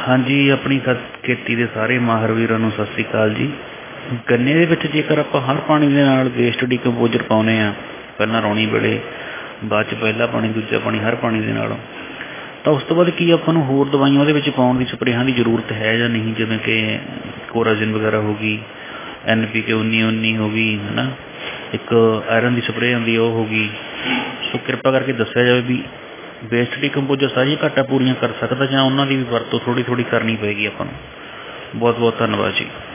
ਹਾਂਜੀ, ਆਪਣੀ ਖੇਤੀ ਦੇ ਸਾਰੇ ਮਾਹਰ ਵੀਰਾਂ ਨੂੰ ਸਤਿ ਸ਼੍ਰੀ ਅਕਾਲ ਜੀ। ਗੰਨੇ ਦੇ ਵਿੱਚ ਜੇਕਰ ਆਪਾਂ ਹਰ ਪਾਣੀ ਦੇ ਨਾਲ ਵੇਸਟ ਡੀਕੰਪੋਜ਼ਰ ਪਾਉਂਦੇ ਹਾਂ, ਪਹਿਲਾਂ ਰੌਣੀ ਵੇਲੇ, ਬਾਅਦ 'ਚ ਪਹਿਲਾ ਪਾਣੀ, ਦੂਜਾ ਪਾਣੀ, ਹਰ ਪਾਣੀ ਦੇ ਨਾਲ, ਤਾਂ ਉਸ ਤੋਂ ਬਾਅਦ ਕੀ ਆਪਾਂ ਨੂੰ ਹੋਰ ਦਵਾਈਆਂ ਉਹਦੇ ਵਿੱਚ ਪਾਉਣ ਦੀ, ਸਪਰੇਹਾਂ ਦੀ ਜ਼ਰੂਰਤ ਹੈ ਜਾਂ ਨਹੀਂ? ਜਿਵੇਂ ਕਿ ਕੋਰਾਜਨ ਵਗੈਰਾ ਹੋ ਗਈ, NPK 19 ਹੋ ਗਈ, ਹੈ ਨਾ, ਇੱਕ ਆਇਰਨ ਦੀ ਸਪਰੇਅ ਆਉਂਦੀ ਉਹ ਹੋ ਗਈ। ਸੋ ਕਿਰਪਾ ਕਰਕੇ ਦੱਸਿਆ ਜਾਵੇ ਵੀ ਵੇਸਟ ਡੀਕੰਪੋਜ਼ਰ ਸਾਰੀਆਂ ਘਾਟਾਂ ਪੂਰੀਆਂ ਕਰ ਸਕਦਾ ਜਾਂ ਉਹਨਾਂ ਦੀ ਵੀ ਵਰਤੋਂ ਥੋੜ੍ਹੀ ਥੋੜ੍ਹੀ ਕਰਨੀ ਪਏਗੀ ਆਪਾਂ ਨੂੰ? ਬਹੁਤ ਬਹੁਤ ਧੰਨਵਾਦ ਜੀ।